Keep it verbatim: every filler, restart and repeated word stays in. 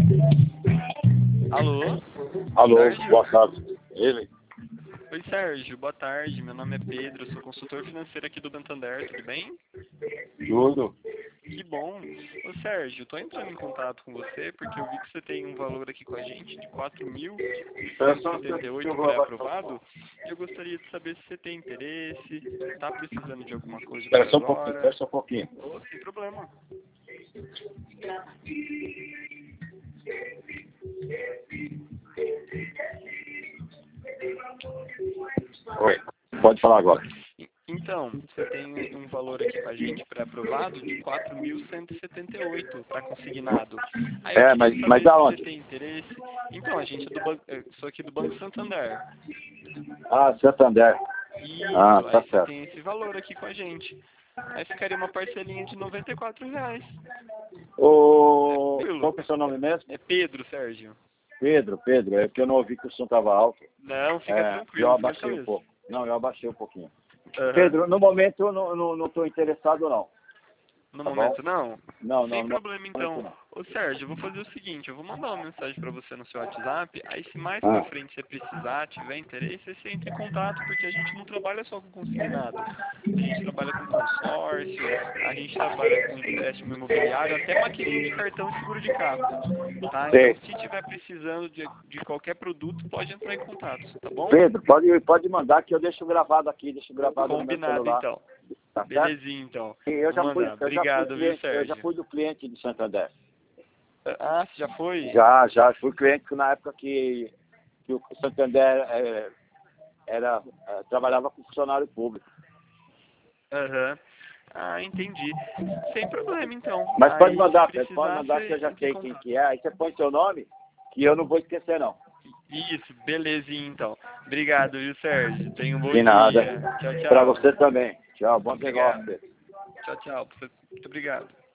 Alô? Alô, Sérgio? boa tarde. Ele? Oi, Sérgio. Boa tarde. Meu nome é Pedro. Eu sou consultor financeiro aqui do Santander. Tudo bem? Tudo. Que bom. Ô, Sérgio, estou entrando em contato com você porque eu vi que você tem um valor aqui com a gente de quatro mil Espera cento só e um setenta e instante que eu oito vou abaixar o som. pré-aprovado. E eu gostaria de saber se você tem interesse, está precisando de alguma coisa Espera por só um pouquinho, espera agora. só um pouquinho. Ô, sem problema. Oi, pode falar agora. E- Então, você tem um valor aqui com a gente pré-aprovado de quatro mil cento e setenta e oito para consignado. Aí eu É, queria mas, mas saber se você aonde? tem interesse. Então, a gente é do ban... eu sou aqui do Banco Santander. Ah, Santander. Ah, Isso, tá aí você certo. tem esse valor aqui com a gente. Aí ficaria uma parcelinha de noventa e quatro reais. Ô, qual Tranquilo. que é o seu nome mesmo? É Pedro, Sérgio. Pedro, Pedro, é que eu não ouvi que o som estava alto. Não, fica É, eu tranquilo, fica na abaixei um cabeça. pouco. Não, eu abaixei um pouquinho. Aham. Pedro, no momento eu não estou não, tô interessado não, No tá bom? momento não? Não, não, Sem no problema momento então. não. Ô Sérgio, eu vou fazer o seguinte, eu vou mandar uma mensagem para você no seu WhatsApp, aí se mais pra Ah, frente você precisar, tiver interesse, você entra em contato, porque a gente não trabalha só com consignado. A gente trabalha com consórcio, a gente trabalha com empréstimo imobiliário, até maquininha de cartão e seguro de carro. Tá? Então sei. se tiver precisando de, de qualquer produto, pode entrar em contato, tá bom? Pedro, pode, pode mandar que eu deixo gravado aqui, deixo gravado no meu Combinado celular, então. tá certo? Belezinha então. E eu Vou já fui, mandar. eu já fui Obrigado, viu, cliente, eu já Sérgio? fui do cliente de Santander. Ah, você já foi? Já, já fui cliente na época que, que o Santander é, era, é, trabalhava com funcionário público. Aham. Ah, entendi. Sem problema, então. Mas pode Aí, se mandar, Pedro, pode precisar, mandar que você eu já entra em sei quem contato. que é. Aí você põe seu nome, que eu não vou esquecer não. Isso, belezinha, então. Obrigado, viu, Sérgio? Tenha um bom De nada. dia. Tchau, Para tchau. você também. Tchau, bom negócio, Obrigado. Pedro. Tchau, tchau. Muito obrigado.